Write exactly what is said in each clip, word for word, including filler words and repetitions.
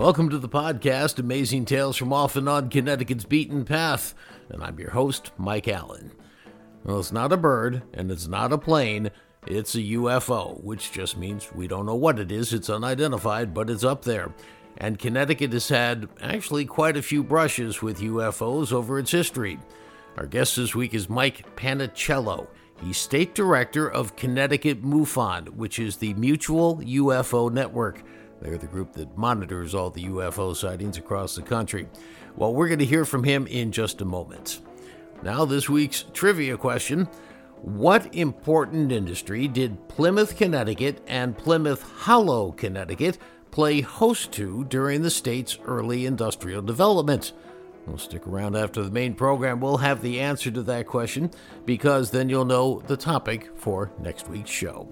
Welcome to the podcast, Amazing Tales from Off and On Connecticut's Beaten Path, and I'm your host, Mike Allen. Well, it's not a bird, and it's not a plane, it's a U F O, which just means we don't know what it is, it's unidentified, but it's up there. And Connecticut has had actually quite a few brushes with U F Os over its history. Our guest this week is Mike Panichello. He's State Director of Connecticut MUFON, which is the Mutual U F O Network. They're the group that monitors all the U F O sightings across the country. Well, we're going to hear from him in just a moment. Now, this week's trivia question. What important industry did Plymouth, Connecticut and Plymouth Hollow, Connecticut play host to during the state's early industrial development? We'll stick around after the main program. We'll have the answer to that question, because then you'll know the topic for next week's show.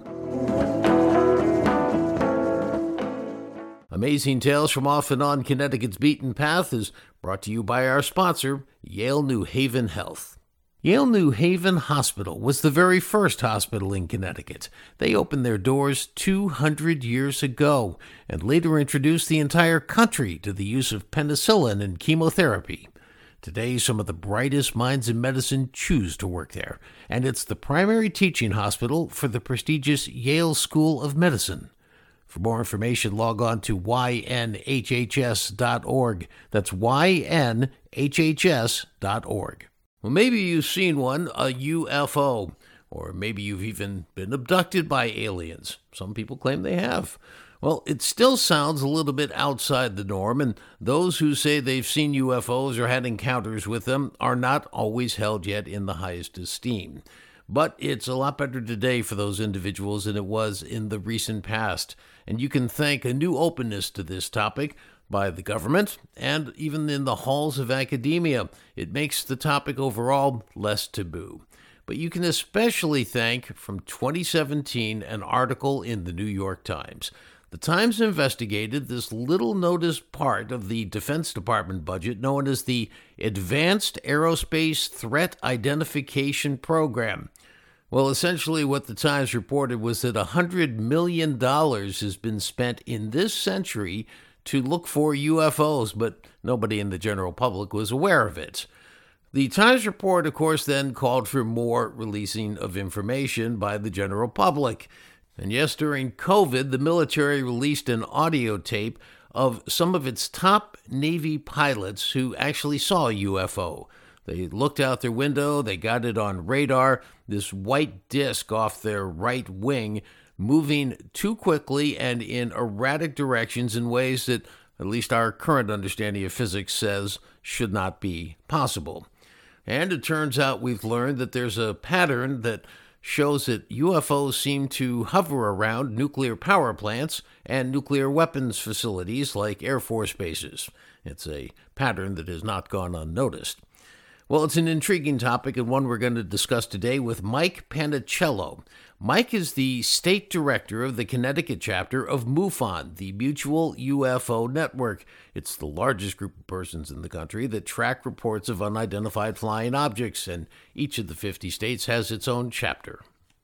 Amazing Tales from Off and On Connecticut's Beaten Path is brought to you by our sponsor, Yale New Haven Health. Yale New Haven Hospital was the very first hospital in Connecticut. They opened their doors two hundred years ago and later introduced the entire country to the use of penicillin and chemotherapy. Today, some of the brightest minds in medicine choose to work there, and it's the primary teaching hospital for the prestigious Yale School of Medicine. For more information, log on to Y N H H S dot org. That's Y N H H S dot org. Well, maybe you've seen one, a U F O, or maybe you've even been abducted by aliens. Some people claim they have. Well, it still sounds a little bit outside the norm, and those who say they've seen U F Os or had encounters with them are not always held yet in the highest esteem. But it's a lot better today for those individuals than it was in the recent past. And you can thank a new openness to this topic by the government and even in the halls of academia. It makes the topic overall less taboo. But you can especially thank, from twenty seventeen, an article in the New York Times. The Times investigated this little-noticed part of the Defense Department budget known as the Advanced Aerospace Threat Identification Program. Well, essentially what the Times reported was that one hundred million dollars has been spent in this century to look for U F Os, but nobody in the general public was aware of it. The Times report, of course, then called for more releasing of information by the general public. And yes, during COVID, the military released an audio tape of some of its top Navy pilots who actually saw a U F O. They looked out their window, they got it on radar, this white disc off their right wing, moving too quickly and in erratic directions in ways that at least our current understanding of physics says should not be possible. And it turns out we've learned that there's a pattern that shows that U F Os seem to hover around nuclear power plants and nuclear weapons facilities like Air Force bases. It's a pattern that has not gone unnoticed. Well, it's an intriguing topic and one we're going to discuss today with Mike Panichello. Mike is the State Director of the Connecticut chapter of MUFON, the Mutual U F O Network. It's the largest group of persons in the country that track reports of unidentified flying objects, and each of the fifty states has its own chapter.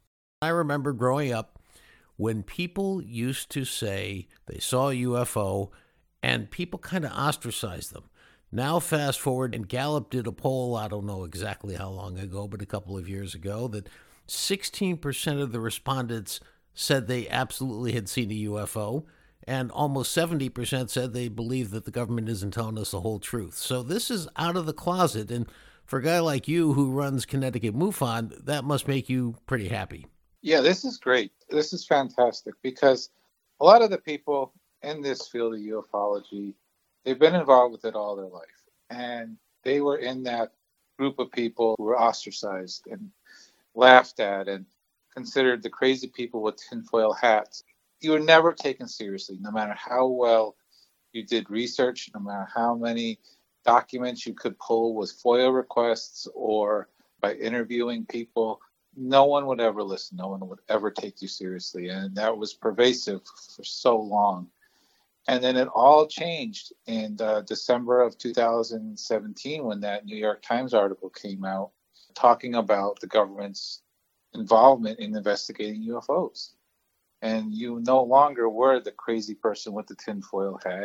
I remember growing up when people used to say they saw a U F O, and people kind of ostracized them. Now, fast forward, and Gallup did a poll, I don't know exactly how long ago, but a couple of years ago, that sixteen percent of the respondents said they absolutely had seen a U F O, and almost seventy percent said they believe that the government isn't telling us the whole truth. So this is out of the closet, and for a guy like you who runs Connecticut MUFON, that must make you pretty happy. Yeah, this is great. This is fantastic, because a lot of the people in this field of ufology, they've been involved with it all their life. And they were in that group of people who were ostracized and laughed at and considered the crazy people with tinfoil hats. You were never taken seriously, no matter how well you did research, no matter how many documents you could pull with FOIA requests or by interviewing people. No one would ever listen. No one would ever take you seriously. And that was pervasive for so long. And then it all changed in uh, December of two thousand seventeen when that New York Times article came out talking about the government's involvement in investigating U F Os. And you no longer were the crazy person with the tinfoil hat.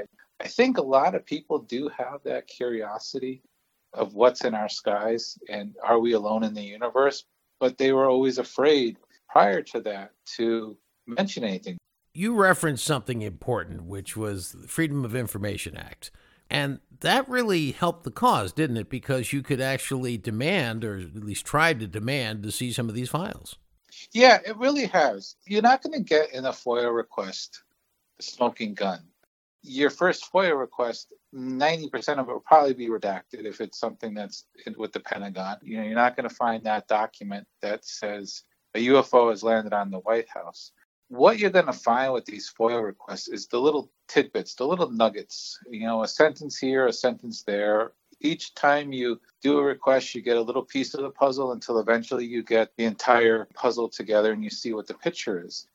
I think a lot of people do have that curiosity of what's in our skies and are we alone in the universe? But they were always afraid prior to that to mention anything. You referenced something important, which was the Freedom of Information Act. And that really helped the cause, didn't it? Because you could actually demand, or at least try to demand, to see some of these files. Yeah, it really has. You're not going to get in a FOIA request a smoking gun. Your first FOIA request, ninety percent of it will probably be redacted if it's something that's with the Pentagon. You know, you're not going to find that document that says a U F O has landed on the White House. What you're going to find with these FOIA requests is the little tidbits, the little nuggets, you know, a sentence here, a sentence there. Each time you do a request, you get a little piece of the puzzle until eventually you get the entire puzzle together and you see what the picture is.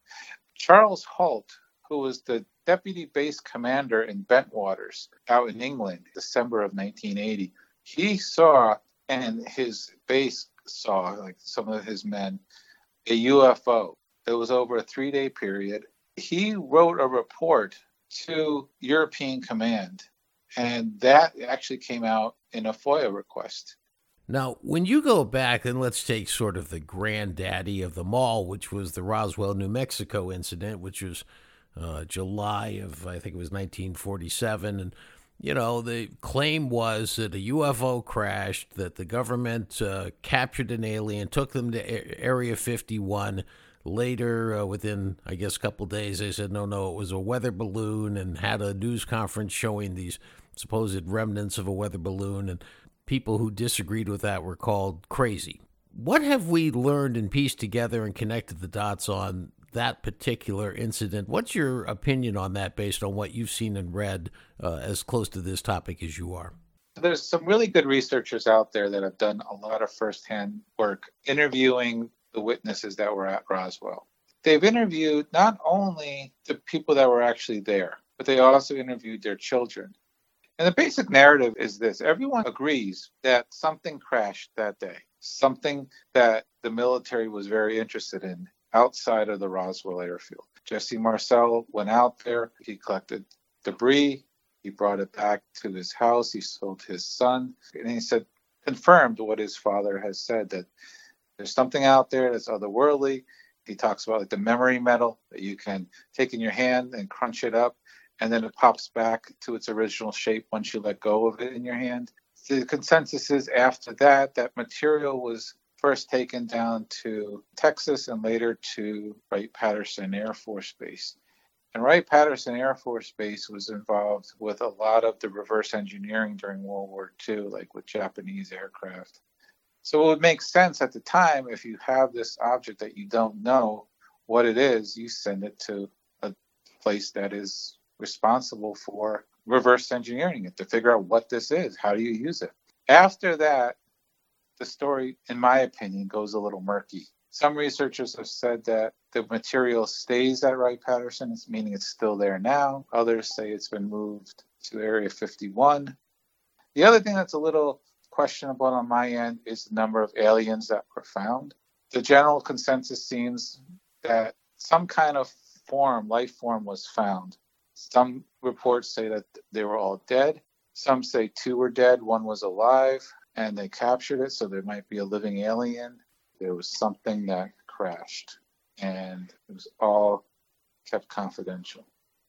Charles Halt, who was the deputy base commander in Bentwaters out in England, December of nineteen eighty, he saw, and his base saw, like some of his men, a U F O. It was over a three-day period. He wrote a report to European Command, and that actually came out in a FOIA request. Now, when you go back, and let's take sort of the granddaddy of them all, which was the Roswell, New Mexico incident, which was uh, July of, I think it was nineteen forty-seven. And, you know, the claim was that a U F O crashed, that the government uh, captured an alien, took them to Area fifty-one. Later, uh, within, I guess, a couple of days, they said, no, no, it was a weather balloon, and had a news conference showing these supposed remnants of a weather balloon, and people who disagreed with that were called crazy. What have we learned and pieced together and connected the dots on that particular incident? What's your opinion on that based on what you've seen and read uh, as close to this topic as you are? There's some really good researchers out there that have done a lot of firsthand work interviewing the witnesses that were at Roswell. They've interviewed not only the people that were actually there, but they also interviewed their children. And the basic narrative is this. Everyone agrees that something crashed that day, something that the military was very interested in outside of the Roswell airfield. Jesse Marcel went out there. He collected debris. He brought it back to his house. He told his son. And he said, confirmed what his father has said, that there's something out there that's otherworldly. He talks about like the memory metal that you can take in your hand and crunch it up, and then it pops back to its original shape once you let go of it in your hand. The consensus is after that, that material was first taken down to Texas and later to Wright-Patterson Air Force Base. And Wright-Patterson Air Force Base was involved with a lot of the reverse engineering during World War Two, like with Japanese aircraft. So it would make sense at the time, if you have this object that you don't know what it is, you send it to a place that is responsible for reverse engineering it to figure out what this is. How do you use it? After that, the story, in my opinion, goes a little murky. Some researchers have said that the material stays at Wright-Patterson, meaning it's still there now. Others say it's been moved to Area fifty-one. The other thing that's a little questionable on my end is the number of aliens that were found. The general consensus seems that some kind of form, life form, was found. Some reports say that they were all dead. Some say two were dead, one was alive, and they captured it, so there might be a living alien. There was something that crashed, and it was all kept confidential.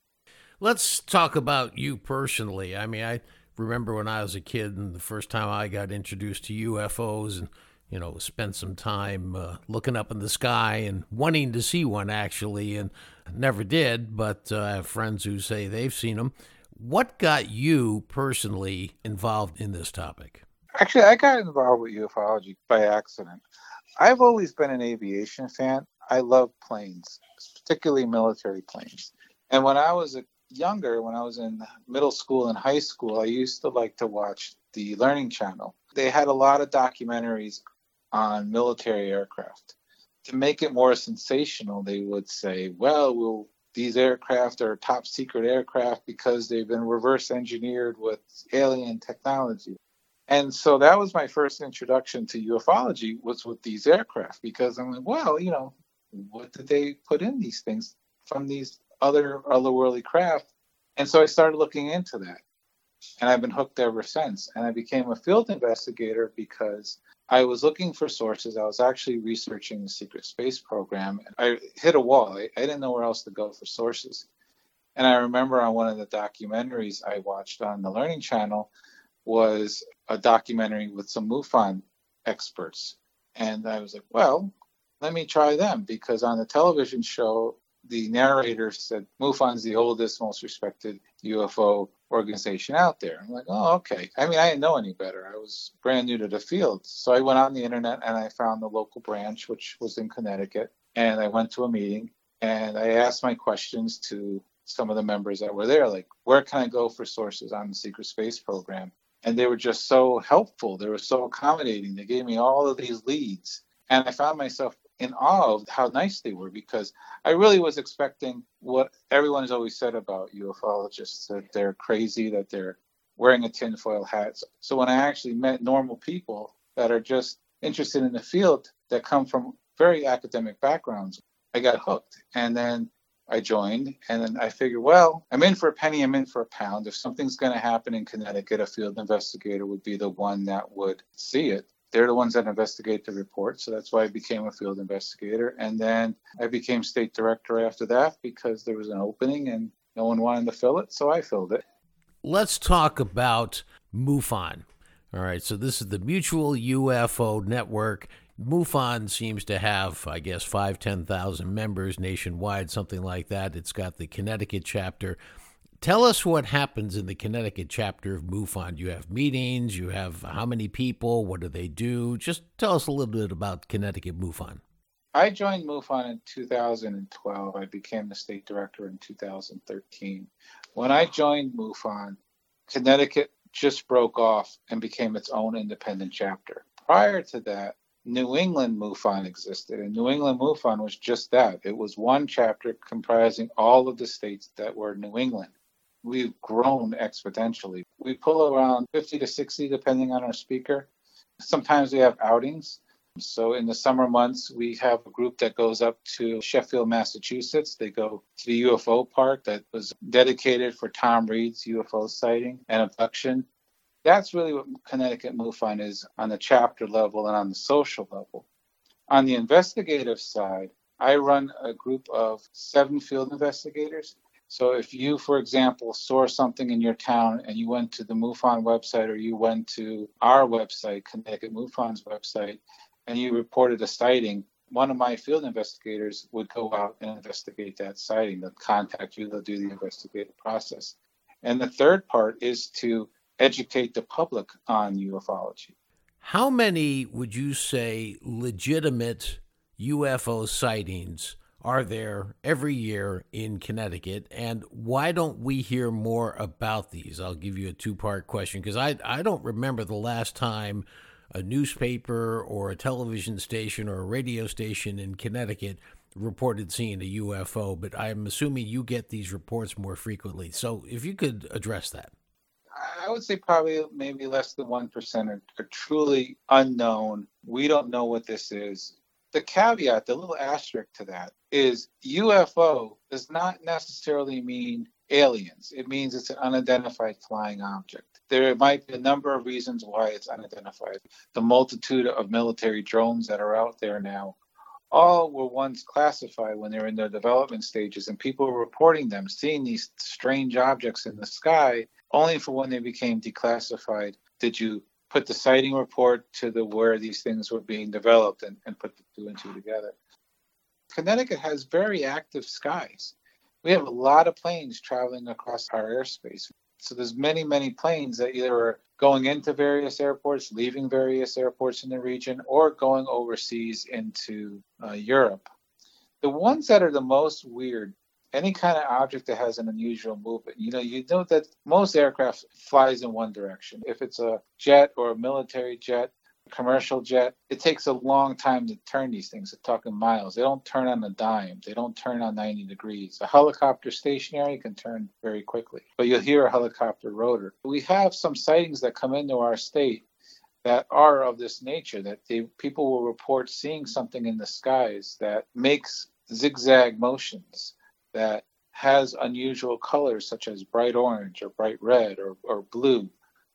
Let's talk about you personally. I mean, I remember when I was a kid and the first time I got introduced to U F Os, and, you know, spent some time uh, looking up in the sky and wanting to see one, actually, and never did, but uh, I have friends who say they've seen them. What got you personally involved in this topic? Actually, I got involved with ufology by accident. I've always been an aviation fan. I love planes, particularly military planes. And when I was a younger, when I was in middle school and high school, I used to like to watch the Learning Channel. They had a lot of documentaries on military aircraft. To make it more sensational, they would say, well, we'll these aircraft are top secret aircraft because they've been reverse engineered with alien technology. And so that was my first introduction to ufology, was with these aircraft, because I'm like, well, you know, what did they put in these things from these other otherworldly craft? And so I started looking into that. And I've been hooked ever since. And I became a field investigator because I was looking for sources. I was actually researching the secret space program. I hit a wall. I, I didn't know where else to go for sources. And I remember on one of the documentaries I watched on the Learning Channel was a documentary with some MUFON experts. And I was like, well, let me try them, because on the television show, the narrator said MUFON's the oldest, most respected U F O organization out there. I'm like, oh, okay. I mean, I didn't know any better. I was brand new to the field. So I went on the internet and I found the local branch, which was in Connecticut. And I went to a meeting and I asked my questions to some of the members that were there, like, where can I go for sources on the secret space program? And they were just so helpful. They were so accommodating. They gave me all of these leads. And I found myself in awe of how nice they were, because I really was expecting what everyone has always said about ufologists, that they're crazy, that they're wearing a tinfoil hat. So when I actually met normal people that are just interested in the field, that come from very academic backgrounds, I got hooked. And then I joined, and then I figured, well, I'm in for a penny, I'm in for a pound. If something's going to happen in Connecticut, a field investigator would be the one that would see it. They're the ones that investigate the report. So that's why I became a field investigator. And then I became state director after that, because there was an opening and no one wanted to fill it. So I filled it. Let's talk about MUFON. All right. So this is the Mutual U F O Network. MUFON seems to have, I guess, five, ten thousand members nationwide, something like that. It's got the Connecticut chapter. Tell us what happens in the Connecticut chapter of MUFON. You have meetings, you have how many people, what do they do? Just tell us a little bit about Connecticut MUFON. I joined MUFON in two thousand twelve. I became the state director in two thousand thirteen. When I joined MUFON, Connecticut just broke off and became its own independent chapter. Prior to that, New England MUFON existed, and New England MUFON was just that. It was one chapter comprising all of the states that were New England. We've grown exponentially. We pull around fifty to sixty, depending on our speaker. Sometimes we have outings. So in the summer months, we have a group that goes up to Sheffield, Massachusetts. They go to the U F O park that was dedicated for Tom Reed's U F O sighting and abduction. That's really what Connecticut MUFON is on the chapter level and on the social level. On the investigative side, I run a group of seven field investigators. So if you, for example, saw something in your town and you went to the MUFON website, or you went to our website, Connecticut MUFON's website, and you reported a sighting, one of my field investigators would go out and investigate that sighting. They'll contact you, they'll do the investigative process. And the third part is to educate the public on ufology. How many would you say legitimate U F O sightings are there every year in Connecticut, and why don't we hear more about these? I'll give you a two-part question, because I, I don't remember the last time a newspaper or a television station or a radio station in Connecticut reported seeing a U F O, but I'm assuming you get these reports more frequently. So if you could address that. I would say probably maybe less than one percent are, are truly unknown. We don't know what this is. The caveat, the little asterisk to that, is U F O does not necessarily mean aliens. It means it's an unidentified flying object. There might be a number of reasons why it's unidentified. The multitude of military drones that are out there now, all were once classified when they were in their development stages, and people were reporting them, seeing these strange objects in the sky, only for when they became declassified did you put the sighting report to the where these things were being developed and, and put the two and two together. Connecticut has very active skies. We have a lot of planes traveling across our airspace. So there's many, many planes that either are going into various airports, leaving various airports in the region, or going overseas into uh, Europe. The ones that are the most weird, any kind of object that has an unusual movement. You know, you know that most aircraft flies in one direction. If it's a jet or a military jet, a commercial jet, it takes a long time to turn these things. They're talking miles. They don't turn on a dime. They don't turn on ninety degrees. A helicopter stationary can turn very quickly, but you'll hear a helicopter rotor. We have some sightings that come into our state that are of this nature, that they, people will report seeing something in the skies that makes zigzag motions, that has unusual colors such as bright orange or bright red or, or blue.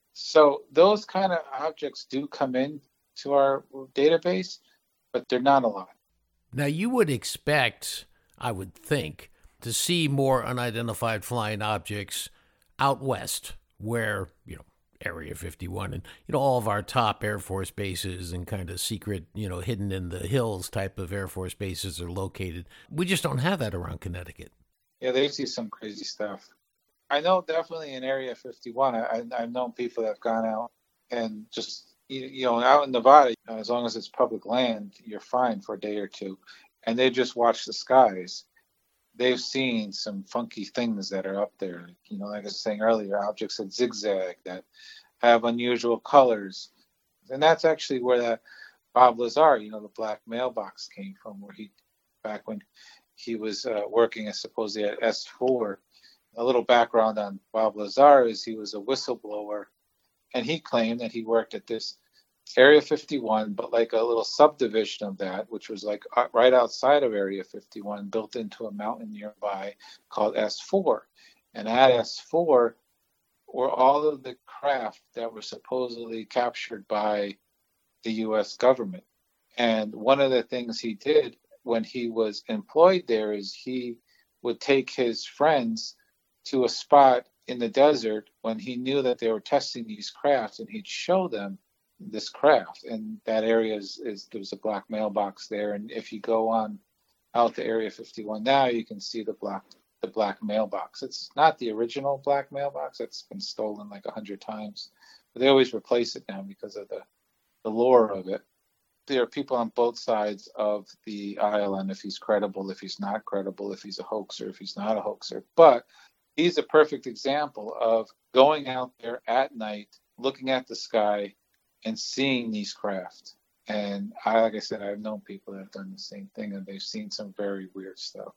So those kind of objects do come in to our database, but they're not a lot. Now, you would expect, I would think, to see more unidentified flying objects out west, where, you know, Area fifty-one and, you know, all of our top Air Force bases and kind of secret, you know, hidden in the hills type of Air Force bases are located. We just don't have that around Connecticut. Yeah, they see some crazy stuff. I know definitely in Area fifty-one, I, I've known people that have gone out and just, you know, out in Nevada, as long as it's public land, you're fine for a day or two. And they just watch the skies. They've seen some funky things that are up there. You know, like I was saying earlier, objects that zigzag, that have unusual colors. And that's actually where that Bob Lazar, you know, the black mailbox came from, where he, back when he was uh, working as supposedly at S four. A little background on Bob Lazar is he was a whistleblower, and he claimed that he worked at this Area fifty-one, but like a little subdivision of that, which was like right outside of Area fifty-one, built into a mountain nearby called S four. And at S four were all of the craft that were supposedly captured by the U S government. And one of the things he did when he was employed there is he would take his friends to a spot in the desert when he knew that they were testing these crafts, and he'd show them this craft. And that area is, is there's a black mailbox there. And if you go on out to Area fifty-one now, you can see the black the black mailbox. It's not the original black mailbox. That's been stolen like a hundred times. But they always replace it now because of the, the lore of it. There are people on both sides of the aisle on if he's credible, if he's not credible, if he's a hoaxer, if he's not a hoaxer. But he's a perfect example of going out there at night, looking at the sky, and seeing these craft. And I, like I said, I've known people that have done the same thing, and they've seen some very weird stuff.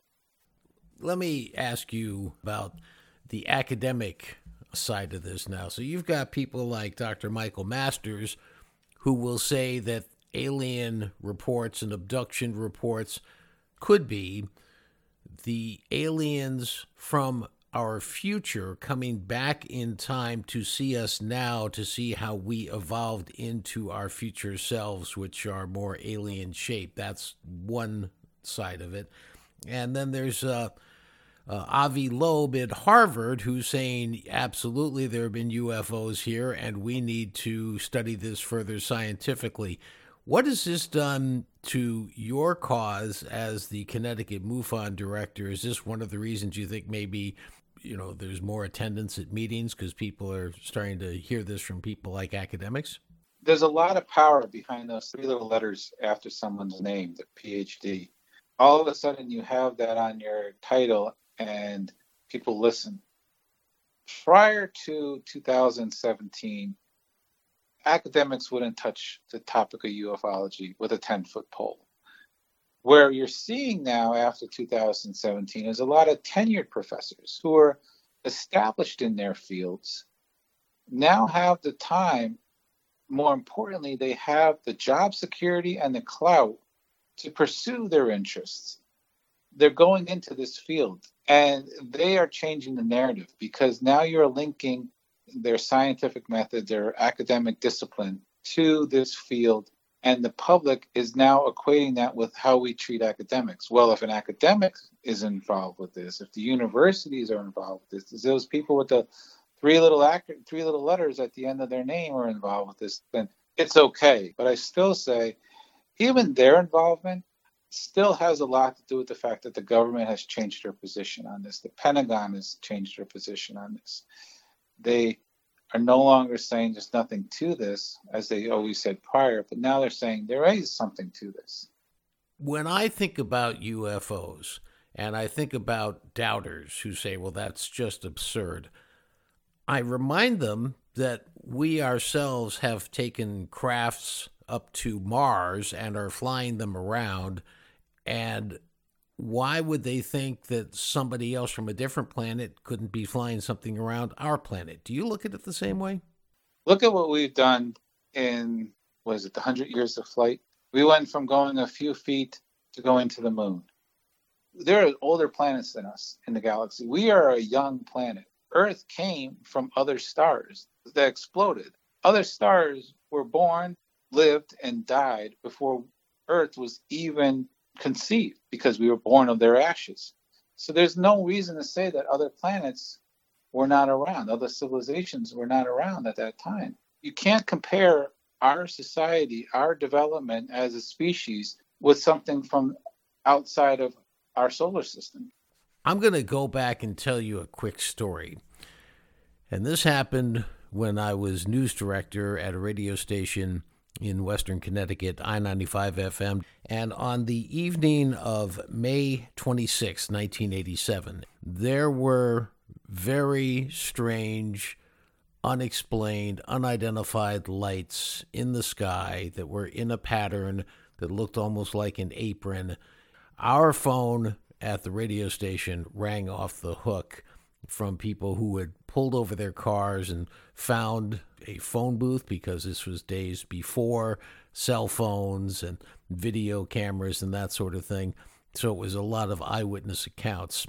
Let me ask you about the academic side of this now. So you've got people like Doctor Michael Masters, who will say that alien reports and abduction reports could be the aliens from our future coming back in time to see us now, to see how we evolved into our future selves, which are more alien shaped. That's one side of it. And then there's uh, uh, Avi Loeb at Harvard, who's saying, absolutely, there have been U F Os here, and we need to study this further scientifically. What has this done to your cause as the Connecticut MUFON director? Is this one of the reasons you think maybe, you know, there's more attendance at meetings because people are starting to hear this from people like academics? There's a lot of power behind those three little letters after someone's name, the P H D. All of a sudden you have that on your title and people listen. Prior to two thousand seventeen, academics wouldn't touch the topic of ufology with a ten-foot pole. Where you're seeing now after two thousand seventeen is a lot of tenured professors who are established in their fields now have the time. More importantly, they have the job security and the clout to pursue their interests. They're going into this field, and they are changing the narrative because now you're linking their scientific method, their academic discipline to this field. And the public is now equating that with how we treat academics. Well, if an academic is involved with this, if the universities are involved with this, if those people with the three little ac- three little letters at the end of their name are involved with this, then it's okay. But I still say, even their involvement still has a lot to do with the fact that the government has changed their position on this. The Pentagon has changed their position on this. They are no longer saying there's nothing to this, as they always said prior, but now they're saying there is something to this. When I think about U F Os, and I think about doubters who say, well, that's just absurd, I remind them that we ourselves have taken crafts up to Mars and are flying them around, and why would they think that somebody else from a different planet couldn't be flying something around our planet? Do you look at it the same way? Look at what we've done in, was it the one hundred years of flight? We went from going a few feet to going to the moon. there are older planets than us in the galaxy. We are a young planet. Earth came from other stars that exploded. Other stars were born, lived, and died before Earth was even conceived because we were born of their ashes. So there's no reason to say that other planets were not around, other civilizations were not around at that time. You can't compare our society, our development as a species with something from outside of our solar system. I'm going to go back and tell you a quick story. And this happened when I was news director at a radio station in Western Connecticut, I ninety-five F M. And on the evening of May twenty-sixth, nineteen eighty-seven, there were very strange, unexplained, unidentified lights in the sky that were in a pattern that looked almost like an apron. Our phone at the radio station rang off the hook from people who had pulled over their cars and found a phone booth, because this was days before cell phones and video cameras and that sort of thing. So it was a lot of eyewitness accounts.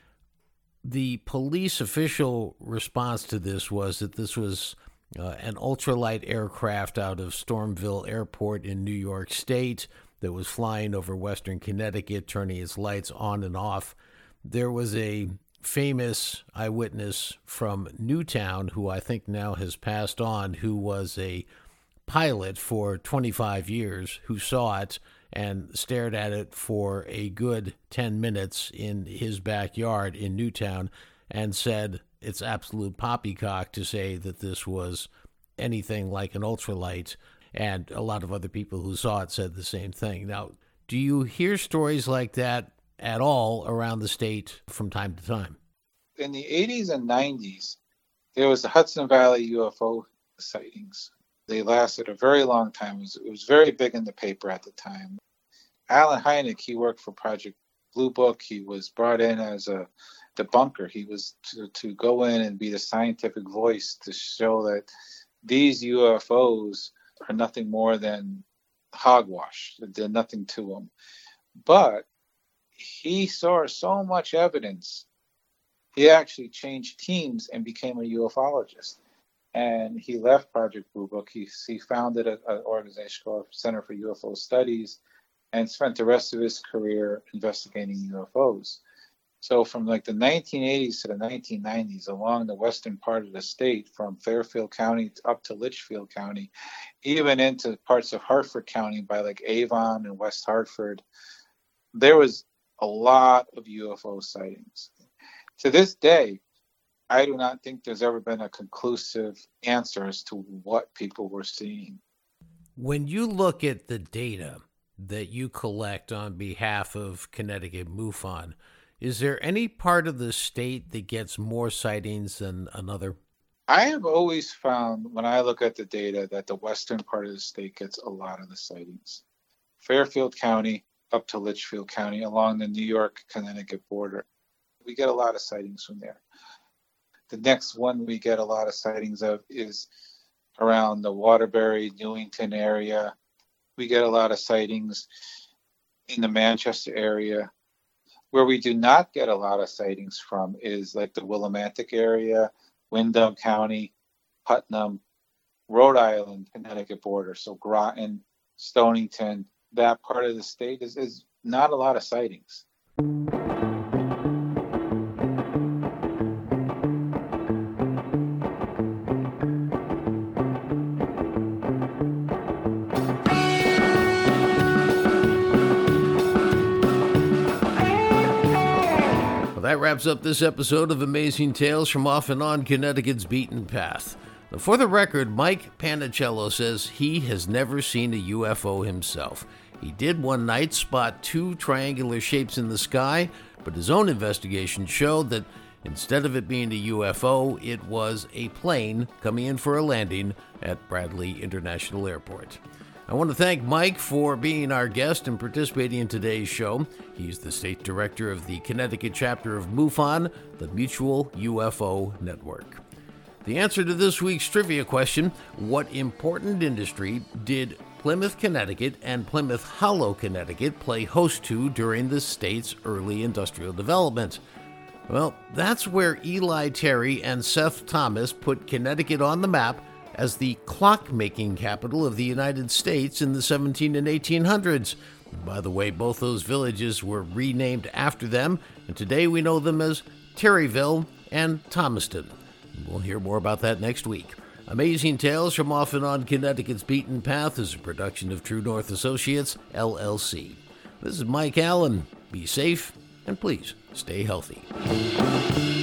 The police official response to this was that this was uh, an ultralight aircraft out of Stormville Airport in New York State that was flying over Western Connecticut, turning its lights on and off. There was a famous eyewitness from Newtown, who I think now has passed on, who was a pilot for twenty-five years, who saw it and stared at it for a good ten minutes in his backyard in Newtown and said it's absolute poppycock to say that this was anything like an ultralight. And a lot of other people who saw it said the same thing. Now, do you hear stories like that at all around the state from time to time? In the eighties and nineties, there was the Hudson Valley U F O sightings. They lasted a very long time. It was, it was very big in the paper at the time. Alan Hynek, he worked for Project Blue Book. He was brought in as a debunker. He was to, to go in and be the scientific voice to show that these U F Os are nothing more than hogwash. They're nothing to them. But he saw so much evidence, he actually changed teams and became a ufologist. And he left Project Blue Book. He, he founded an organization called Center for U F O Studies and spent the rest of his career investigating U F Os. So from like the nineteen eighties to the nineteen nineties, along the western part of the state, from Fairfield County up to Litchfield County, even into parts of Hartford County by like Avon and West Hartford, there was a lot of U F O sightings. To this day, I do not think there's ever been a conclusive answer as to what people were seeing. When you look at the data that you collect on behalf of Connecticut MUFON, is there any part of the state that gets more sightings than another? I have always found, when I look at the data, that the western part of the state gets a lot of the sightings. Fairfield County up to Litchfield County, along the New York-Connecticut border, we get a lot of sightings from there. The next one we get a lot of sightings of is around the Waterbury, Newington area. We get a lot of sightings in the Manchester area. Where we do not get a lot of sightings from is like the Willimantic area, Windham County, Putnam, Rhode Island, Connecticut border. So Groton, Stonington, that part of the state is, is not a lot of sightings. That wraps up this episode of Amazing Tales from Off and On Connecticut's Beaten Path. Now, for the record, Mike Panicello says he has never seen a U F O himself. He did one night spot two triangular shapes in the sky, but his own investigation showed that instead of it being a U F O, it was a plane coming in for a landing at Bradley International Airport. I want to thank Mike for being our guest and participating in today's show. He's the state director of the Connecticut chapter of MUFON, the Mutual U F O Network. The answer to this week's trivia question, what important industry did Plymouth, Connecticut, and Plymouth Hollow, Connecticut play host to during the state's early industrial development. Well, that's where Eli Terry and Seth Thomas put Connecticut on the map as the clock-making capital of the United States in the seventeen and eighteen hundreds. By the way, both those villages were renamed after them, and today we know them as Terryville and Thomaston. We'll hear more about that next week. Amazing Tales from Off and On Connecticut's Beaten Path is a production of True North Associates, L L C. This is Mike Allen. Be safe, and please stay healthy.